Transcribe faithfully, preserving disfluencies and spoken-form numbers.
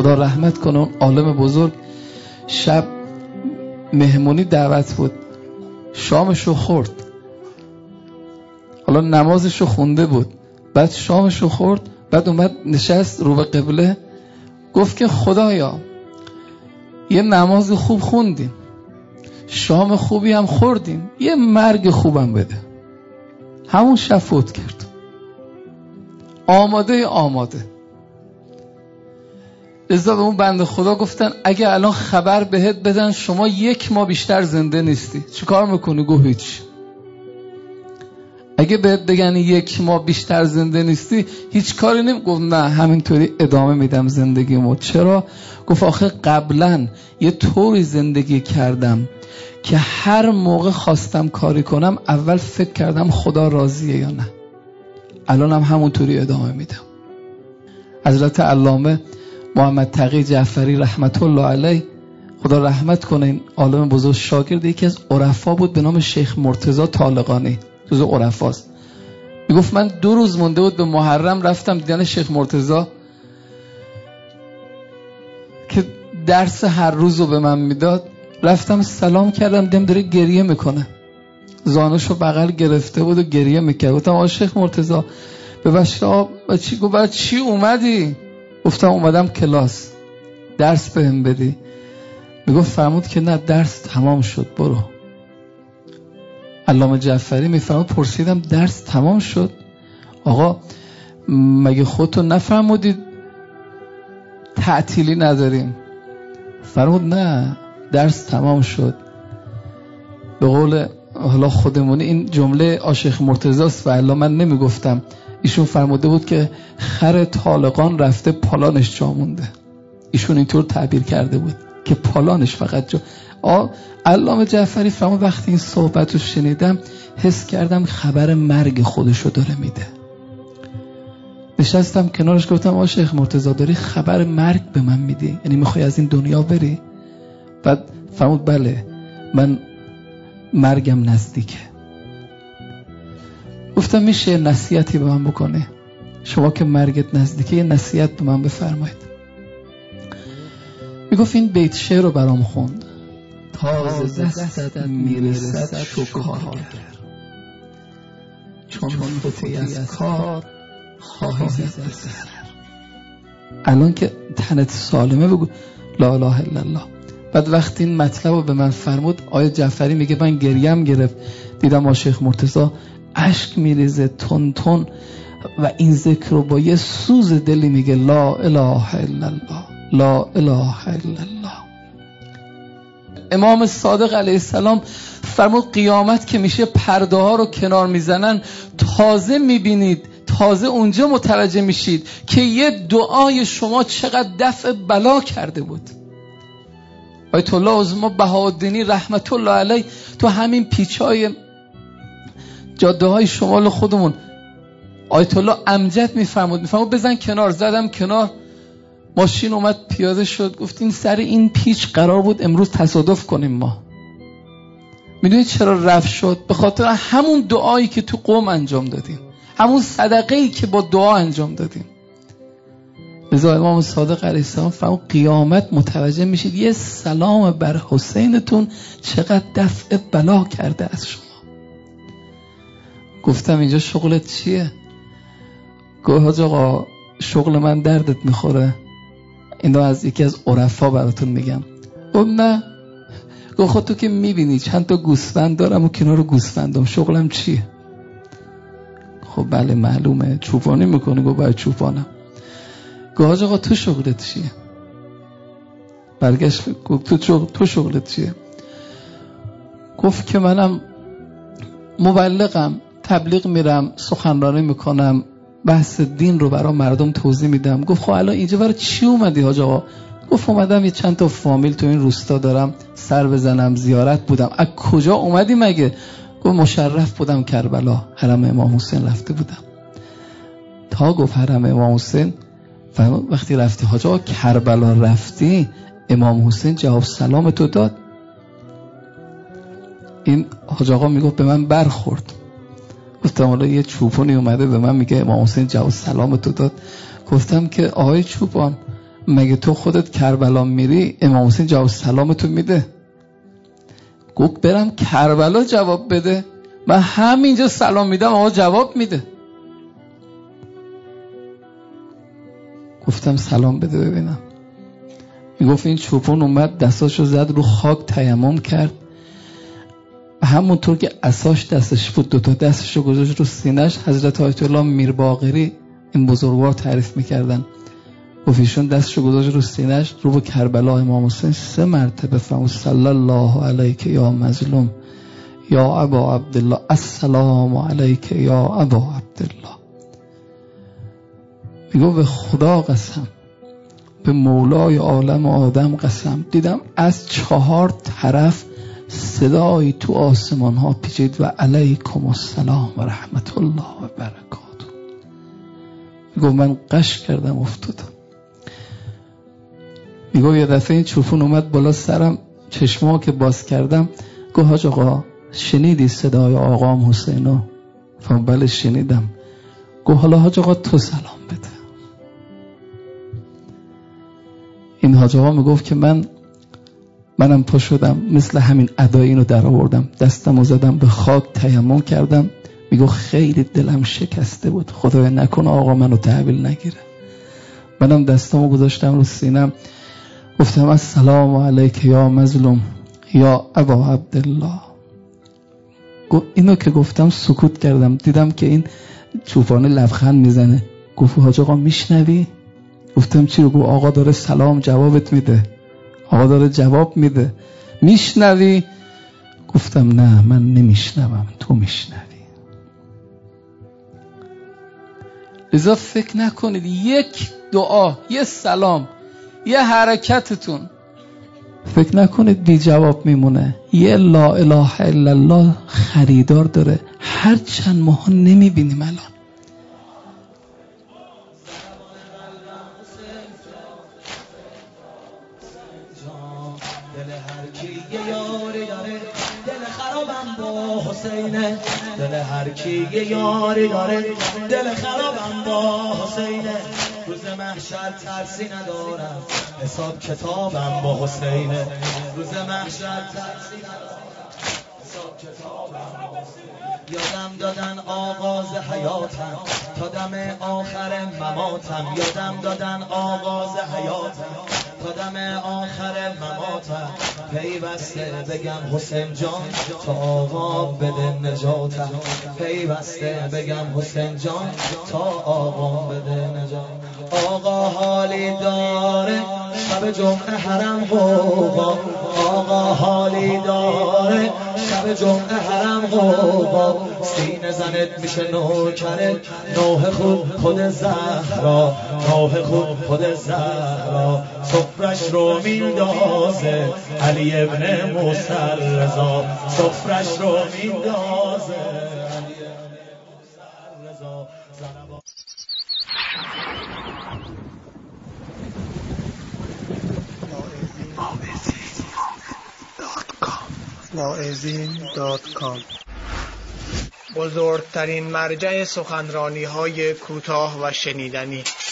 خدا رحمت کنه اون عالم بزرگ. شب مهمونی دعوت بود، شامشو خورد، حالا نمازشو خونده بود، بعد شامشو خورد، بعد اومد نشست رو به قبله، گفت که خدایا یه نماز خوب خوندیم، شام خوبی هم خوردیم، یه مرگ خوبم بده. همون شب فوت کرد. آماده آماده. لذا به اون بنده خدا گفتن اگه الان خبر بهت بدن شما یک ماه بیشتر زنده نیستی، چی کار میکنی؟ گفت هیچ. اگه بهت بگن یک ماه بیشتر زنده نیستی هیچ کاری نمی؟ گفت نه همینطوری ادامه میدم زندگیمو. چرا؟ گفت آخه قبلا یه طوری زندگی کردم که هر موقع خواستم کاری کنم اول فکر کردم خدا راضیه یا نه. الانم هم همونطوری ادامه میدم. حضرت علامه محمد تقی جعفری رحمت الله علیه، خدا رحمت کنه، این عالم بزرگ شاگرد یکی از عرفا بود به نام شیخ مرتضی طالقانی، جزو عرفاست. میگفت من دو روز مونده بود به محرم، رفتم دیدن شیخ مرتضی که درس هر روز رو به من میداد، رفتم سلام کردم، دیدم داره گریه میکنه، زانوشو بغل گرفته بود و گریه میکرد. گفتم آقا شیخ مرتضی ببخشید آقا چی؟ گفت بعد چی اومدی؟ گفتم اومدم کلاس درس بهم بدی. میگفت فرمود که نه درس تمام شد برو. علامه جعفری میفرمود پرسیدم درس تمام شد؟ آقا مگه خودتون نفرمودید تعطیلی نداریم؟ فرمود نه درس تمام شد. به قول حالا خودمونی این جمله آشیخ مرتضی است و الا من نمیگفتم، ایشون فرموده بود که خر طالقان رفته پالانش جا مونده. ایشون اینطور تعبیر کرده بود که پالانش فقط جا. آ علامه جعفری فرمود وقتی این صحبت رو شنیدم حس کردم خبر مرگ خودشو داره میده. نشستم کنارش گفتم آ شیخ مرتضی داری خبر مرگ به من میدی؟ یعنی میخوای از این دنیا بری؟ بعد فرمود بله من مرگم نزدیکه. گفتم میشه نصیحتی به من بکنه؟ شما که مرگت نزدیکه یه نصیحت به من بفرمایید. میگفت این بیت شعر رو برام خوند. تازه دستت میرسد شکارگر، چون فوتی از کار خواهی زد بسر. الان که تنت سالمه بگو لا اله الا الله. بعد وقتی این مطلب رو به من فرمود آیه جعفری میگه من گریم گرفت، دیدم شیخ مرتضی اشک میریزه تون تون و این ذکر رو با یه سوز دلی میگه لا اله الا الله لا اله الا الله. امام صادق علیه السلام فرمود قیامت که میشه پرده ها رو کنار میزنن، تازه میبینید، تازه اونجا متوجه میشید که یه دعای شما چقدر دفع بلا کرده بود. آیت الله عظما بهاءالدینی رحمت الله علیه تو همین پیچای جاده های شمال خودمون آیت الله امجد میفرمود میفرمود بزن کنار، زدم کنار، ماشین اومد پیاده شد، گفتین سر این پیچ قرار بود امروز تصادف کنیم ما. میدونید چرا رفت شد؟ به خاطر همون دعایی که تو قوم انجام دادیم، همون صدقه‌ای که با دعا انجام دادیم. لذا امام صادق علیه السلام فرمود قیامت متوجه میشید یه سلام بر حسینتون چقدر دفع بلا کرده از شما. گفتم اینجا شغلت چیه؟ گفت حاج آقا شغل من دردت میخوره، اینو از یکی از عرفا براتون میگم. گفت نه. گفت خود تو که میبینی چند تا گوسفند دارم و کنار گوسفندم، شغلم چیه؟ خب بله معلومه چوپانی میکنه. گفت باید چوپانم. گفت حاج آقا تو شغلت چیه؟ برگشت گفت تو شغل تو شغلت چیه؟ گفت که منم مبلغم، تبلیغ میرم، سخنرانی میکنم، بحث دین رو برای مردم توضیح میدم. گفت خب الان اینجا برای چی اومدی حاج آقا؟ گفت اومدم یه چند تا فامیل تو این روستا دارم سر بزنم، زیارت بودم. از کجا اومدی مگه؟ گفت مشرف بودم کربلا، حرم امام حسین رفته بودم. تا گفت حرم امام حسین، وقتی رفتی حاج آقا کربلا رفتی، امام حسین جواب سلام تو داد؟ این حاج آقا میگفت به من برخورد. گفتم حالا یه چوپانی اومده به من میگه امام حسین جواب سلام تو داد. گفتم که آقای چوپان مگه تو خودت کربلا میری امام حسین جواب سلامتو میده؟ گفت برم کربلا جواب بده؟ من همینجا سلام میدم آقا جواب میده. گفتم سلام بده ببینم. میگفت این چوپون اومد دستاشو زد رو خاک تیمم کرد، همونطور که عصاش دستش بود دوتا دستشو گذاشت رو سینه‌اش. حضرت آیت الله میر باقری این بزرگوار تعریف میکردن، گفت ایشون دستشو گذاشت رو سینه‌اش رو به کربلا امام حسین سه مرتبه فرمود صلی الله علیک یا مظلوم یا ابا عبدالله، السلام علیک یا ابا عبدالله. میگو به خدا قسم، به مولای عالم آدم قسم، دیدم از چهار طرف صدایی تو آسمان ها پیچید و علیکم السلام و رحمت الله و برکاته. میگو من قش کردم افتادم. میگو یه دفعه این چوپون اومد بالا سرم، چشمها که باز کردم گو حاج آقا شنیدی صدای آقام حسینو؟ فرمودم بله شنیدم. گو حالا حاج آقا تو سلام بده. این حاج آقا میگفت که من منم پا شدم مثل همین ادای اینو در آوردم، دستمو زدم به خاک تیمم کردم. میگو خیلی دلم شکسته بود، خدایا نکنه آقا منو تحویل نگیره. منم دستمو گذاشتم رو سینم، گفتم السلام علیک یا مظلوم یا ابا عبدالله. اینو که گفتم سکوت کردم، دیدم که این چوپانه لبخند میزنه. گفت حاج آقا میشنوی؟ گفتم چی رو؟ گفت آقا داره سلام جوابت میده، آقا داره جواب میده، میشنوی؟ گفتم نه من نمیشنوم، تو میشنوی. لذا فکر نکنید یک دعا، یه سلام، یه حرکتتون فکر نکنید بی جواب میمونه. یه لا اله الا الله خریدار داره، هر چند ماه نمیبینیم الان. حسینه دل هر کی یه یاری داره، دل خرابم با حسینه. روز محشر ترسی ندارم، حساب کتابم با حسینه. روز محشر ترسی ندارم، حساب کتابم با حسینه. یادم دادن آغاز حیاتم تا دم آخر مماتم، یادم دادن آغاز حیاتم تا دم آخر مماتم. پیوسته بگم حسین جان تا آقا بده نجاتم، پیوسته بگم حسین جان تا آقا بده نجات. آقا حالی داره شب جمعه حرم غوغا، آقا حالی داره شب جمعه حرم غوغا. سینه زنت میشه نوکرت، نوه خوب خود زهرا، نوه خوب خود زهرا. سفرش رو میندازه علی ابن موسی رضا، سفرش رو میندازه علی ابن موسی رضا. واعظین دات کام بزرگترین مرجع سخنرانی های کوتاه و شنیدنی.